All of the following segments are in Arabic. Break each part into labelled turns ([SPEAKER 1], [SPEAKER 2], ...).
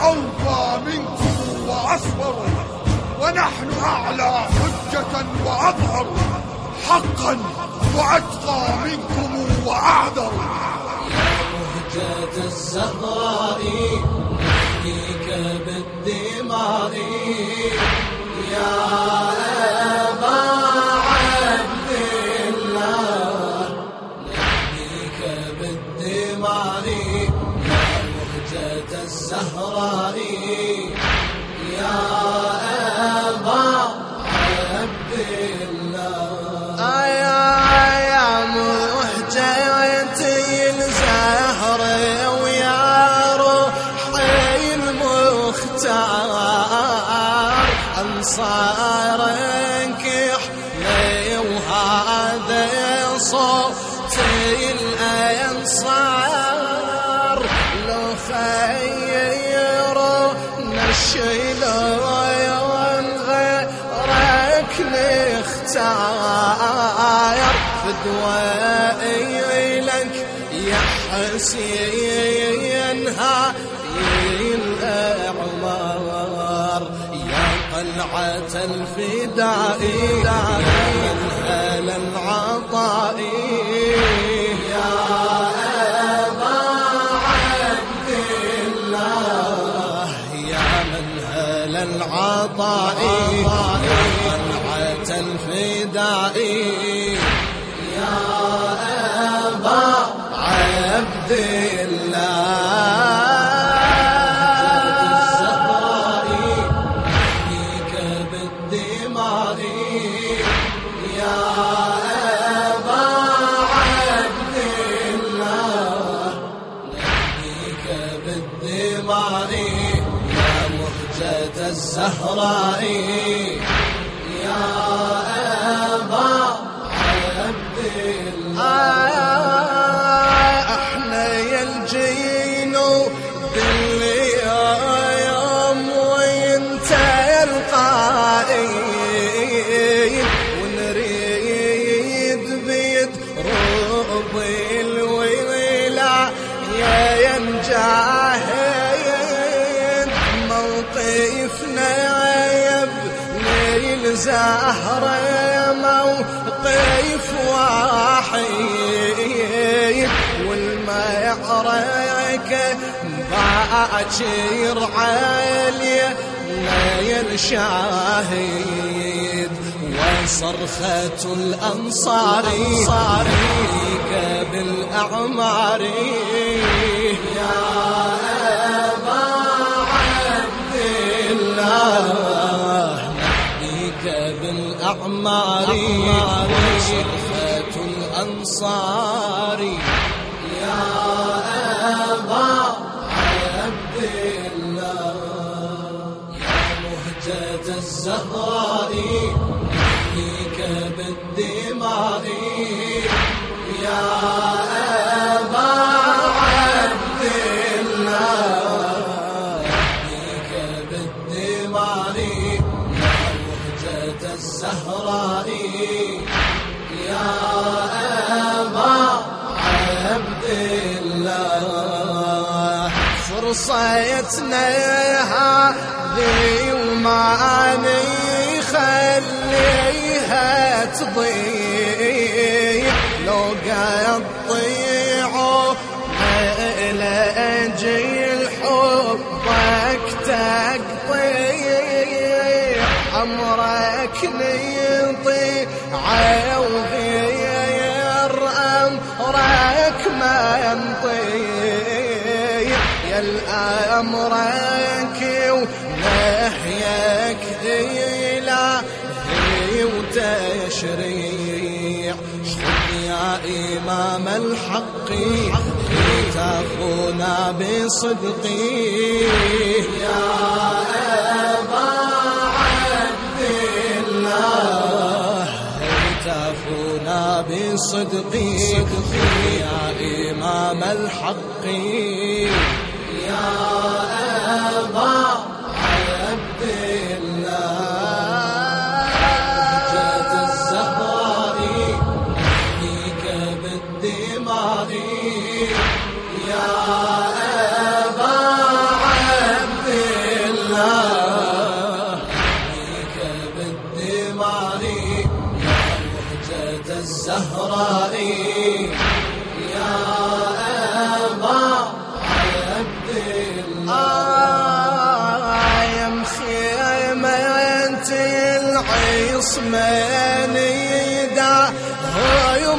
[SPEAKER 1] أوفى منكم وأصبر، ونحن أعلى حجة وأظهر، حقا وأتقى منكم وأعذر.
[SPEAKER 2] يا مهجة الزهراء نحييك بالدماء، يا أبا عبد الله نحييك بالدماء، يا مهجة الزهراء يا أبا عبد الله.
[SPEAKER 3] يا مهجتي الزهر ويا روحي المختار، أنصارك يحمي وهذا صوتي الأنصار، لو خيرنا الشيلون غيرك نختار، فدوائي لك يا حسين هاي الأعمار، يا قلعة الفداء يا منهل العطاء، يا أبا عبد الله يا منهل العطاء، يا قلعة الفداء يا أبا عبد الله.
[SPEAKER 2] الزهراء نحييك بالدماء، يا أبا عبد الله نحييك بالدماء، يا مهجة الزهراء يا أبا عبد الله.
[SPEAKER 3] احنا يا الجين باليوم وانت القائم، ونريد بيد ربي الويلا يا نجاهد، موقفنا يا ابن الزهرة موقف واحد، والمعركة باكر عالية لا نشاهد، وصرخة الأنصار فيك بالأعمار،
[SPEAKER 2] يا أبا عبد الله نحييك بالأعمار، وصرخة الأنصار يا أبا عبد الله. يا مهجة الزهراء نحييك بالدماء، يا أبا عبد الله نحييك بالدماء، يا مهجة الزهراء يا أبا عبد الله.
[SPEAKER 3] فرصتنا هذه وما نخليها تضيع، لو قطيعوا لأجل حبك تقطيع، أمرك نطيع وغير أمرك ما ينطيع، يا الأمرك ونهيك إلهي وتشريع، خذ يا إمام الحق كتافنا بصدقي،
[SPEAKER 2] يا أبا عبد الله
[SPEAKER 3] كتافنا بصدقي، يا إمام الحق
[SPEAKER 2] يا أبا عبد الله. مهجة الزهراء نحييك بالدماء، يا أبا عبد
[SPEAKER 3] من يدا هو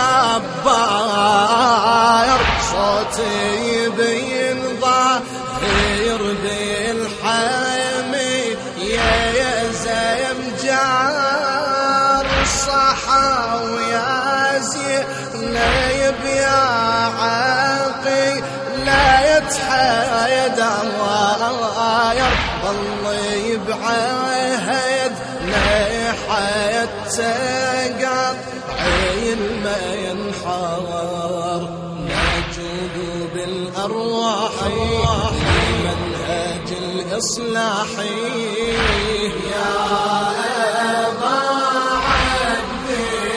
[SPEAKER 3] مكبر صوتي بين ظاهر بالحمي يا زيم جار الصحاوي يا زينب يا عاقي لا يتحايد عواير ظل يبعهد لحياة تقط عين ما ينحار موجود بالأرواح منهج الإصلاحي يا أبا عبد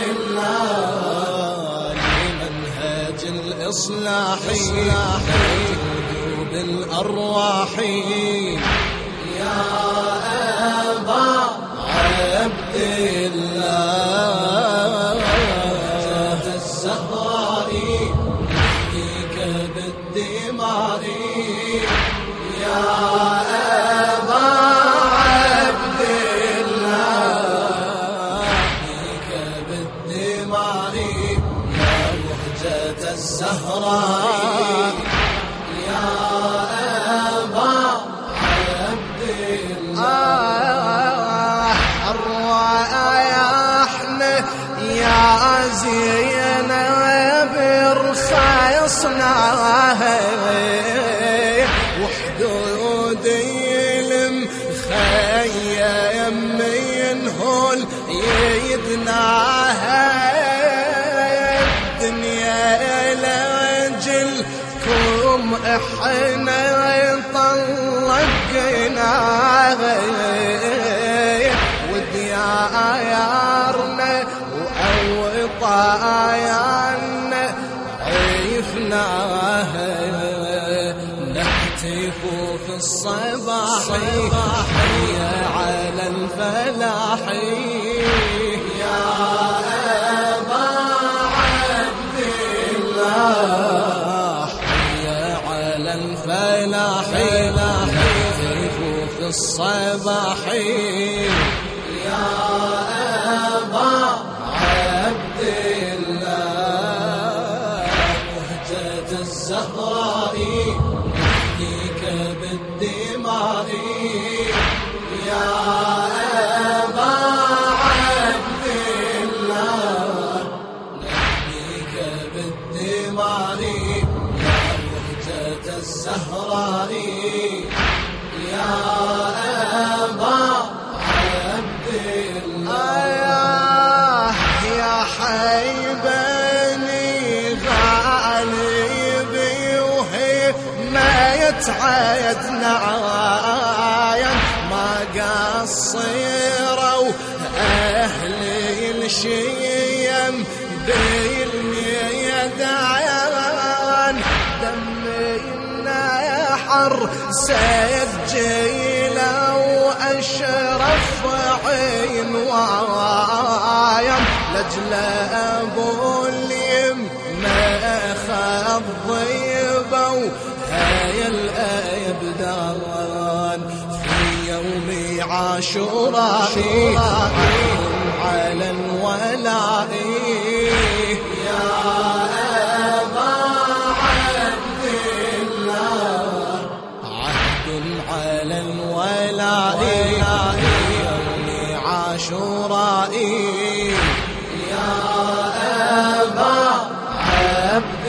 [SPEAKER 3] الله لمنهج الإصلاحي بالأرواح يا أبا عبد الله الزهراء فيك بالدماء يا أبا عبد الله فيك بالدماء يا وهجة الزهراء يا أبا عبد الله الروايحنا يا زينب رخيصناها وحدود المخيم ينهل يدناها الدنيا لجلكم احنا طلقناها وديارنا وأوطايانا عيفناها نهتف في الصباح حيا على الفلاح يا أبا عبد الله حيا على الفلاح نهتف في الصباح يا أبا عبد الله وهجة الزهراء فيك بالدماء يا أبا عبد الله فيك بالدماء يا وهجة الزهراء يا أبا عبد الله يا حيبني غالبي وهي ما يتعايدنا عاين ما قصروا أهلي الشيم بالميدان دمي النحر سجيله وأشرف عين وايم لجل أبو اليم ما أخذ ضيبه هاي الأبدان في يوم عاشوراء على الولاء يا أبا عبد الله عهد على الولاء يوم عاشوراء يا أبا عبد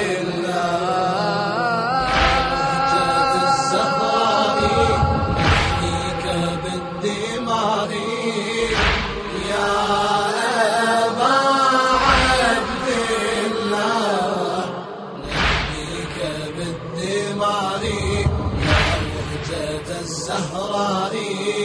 [SPEAKER 3] الله وهجة الزهراء فيك بالدماء يا أبا عبد الله فيك بالدماء يا وهجة الزهراء